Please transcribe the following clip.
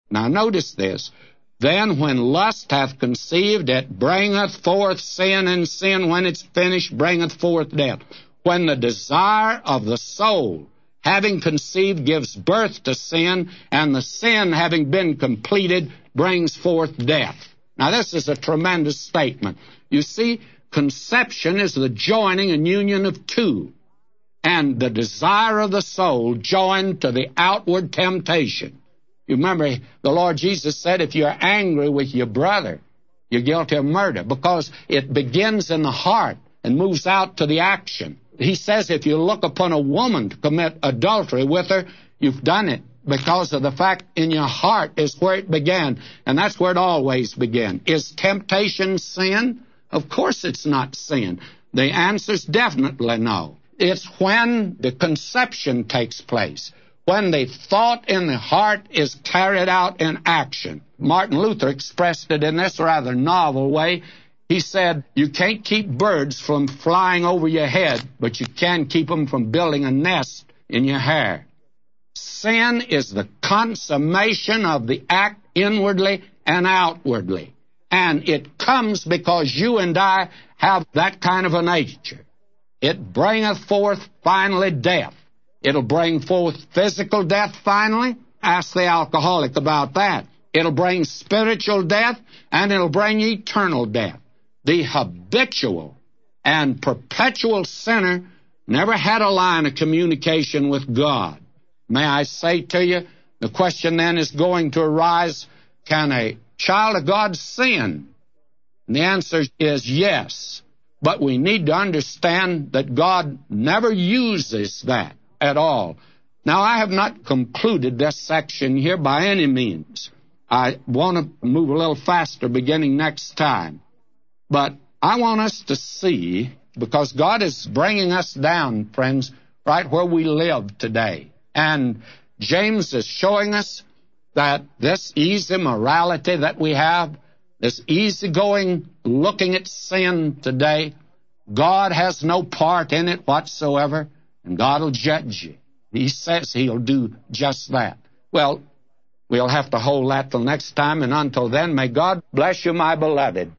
Now notice this. Then when lust hath conceived, it bringeth forth sin, and sin, when it's finished, bringeth forth death. When the desire of the soul, having conceived, gives birth to sin, and the sin, having been completed, brings forth death. Now this is a tremendous statement. You see, conception is the joining and union of two, and the desire of the soul joined to the outward temptation. You remember, the Lord Jesus said, if you're angry with your brother, you're guilty of murder, because it begins in the heart and moves out to the action. He says if you look upon a woman to commit adultery with her, you've done it, because of the fact in your heart is where it began, and that's where it always began. Is temptation sin? Of course it's not sin. The answer's definitely no. It's when the conception takes place, when the thought in the heart is carried out in action. Martin Luther expressed it in this rather novel way. He said, you can't keep birds from flying over your head, but you can keep them from building a nest in your hair. Sin is the consummation of the act inwardly and outwardly. And it comes because you and I have that kind of a nature. It bringeth forth finally death. It'll bring forth physical death finally. Ask the alcoholic about that. It'll bring spiritual death, and it'll bring eternal death. The habitual and perpetual sinner never had a line of communication with God. May I say to you, the question then is going to arise, can a child of God sin? And the answer is yes. But we need to understand that God never uses that at all. Now, I have not concluded this section here by any means. I want to move a little faster beginning next time. But I want us to see, because God is bringing us down, friends, right where we live today. And James is showing us that this easy morality that we have, this easygoing looking at sin today, God has no part in it whatsoever, and God will judge you. He says He'll do just that. Well, we'll have to hold that till next time, and until then, may God bless you, my beloved.